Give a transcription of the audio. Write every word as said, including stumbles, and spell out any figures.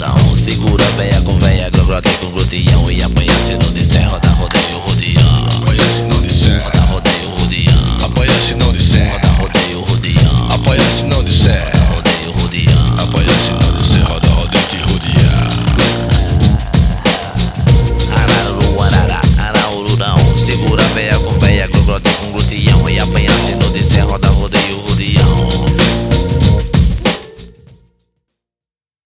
padrão. Segura véia com véia, glória com glutião e apanha se não disser roda.